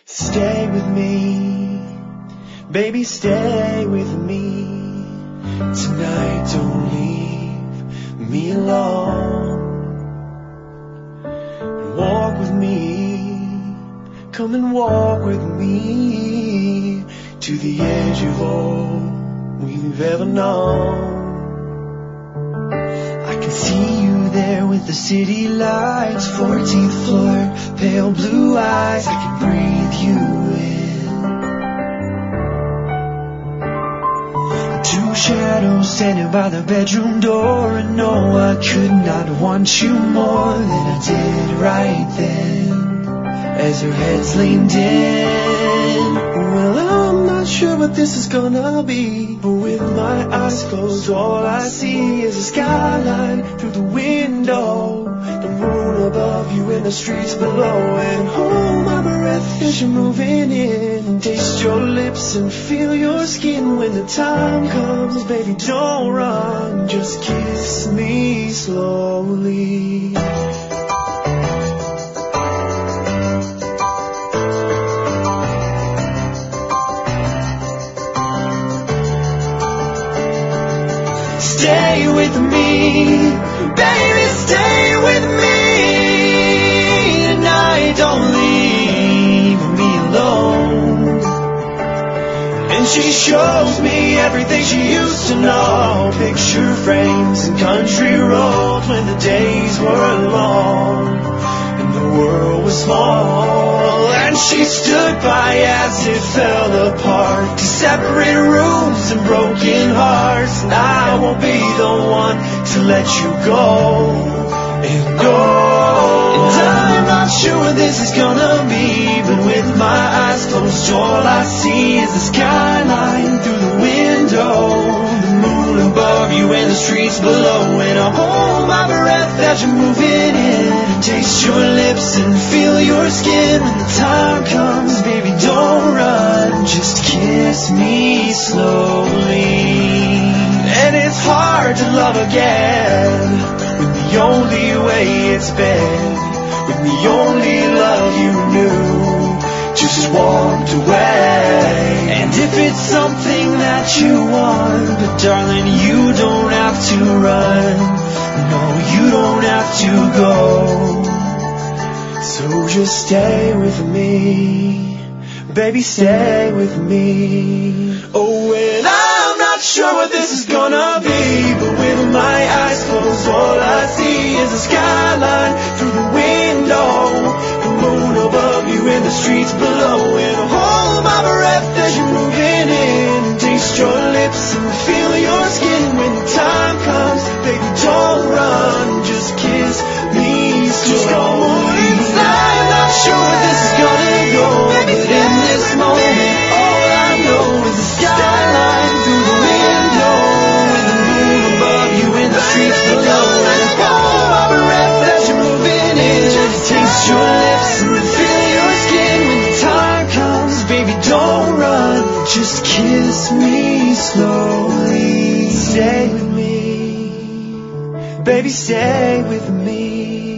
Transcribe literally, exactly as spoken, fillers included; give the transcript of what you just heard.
Stay with me, baby, stay with me. Tonight don't leave me alone. Walk with me, come and walk with me to the edge of all we've ever known. I can see you there with the city lights, fourteenth floor, pale blue eyes. I can breathe you in. Two shadows standing by the bedroom door, and no, I could not want you more than I did right then, as her head's leaned in. Well, I'm not sure what this is gonna be, but with my eyes closed, all I see is a skyline through the window, the moon above you and the streets below, and hold my breath as you're moving in. Taste your lips and feel your skin when the time comes. Baby, don't run, just kiss me slowly. Stay with me, baby, stay with me tonight, don't leave me alone. And she shows me everything she used to know, picture frames and country roads when the days were long and the world was small. And she stood by as it fell apart, to separate rooms and broken hearts. And I won't be the one to let you go and go. And I'm not sure what this is gonna be, but with my eyes closed, all I see is the skyline through the window, the moon above you and the streets below, and I hold my breath as you're moving in. Taste your lips and feel your skin when the time comes. Baby, don't run, just kiss me slowly. And it's hard to love again when the only way it's been, when the only love you knew just walked away. And if it's something that you want, but darling, you don't have to run. No, you don't have to go. So just stay with me, baby, stay with me. Oh, and I'm not sure what this is gonna be, but with my eyes closed, all I see is the skyline through the window, the moon above you and the streets below, and hold my breath as you're moving in. Taste your lips and feel your skin when the time comes. Baby, don't run, just kiss me slowly. I'm not sure where this is gonna go, but in this moment, all I know is the skyline through the window, and the moon above you and the streets below, and hold my breath as you're moving in. Just taste your lips and feel your skin when the time comes. Baby, don't run, just kiss me slowly. Stay with me, baby, stay with me.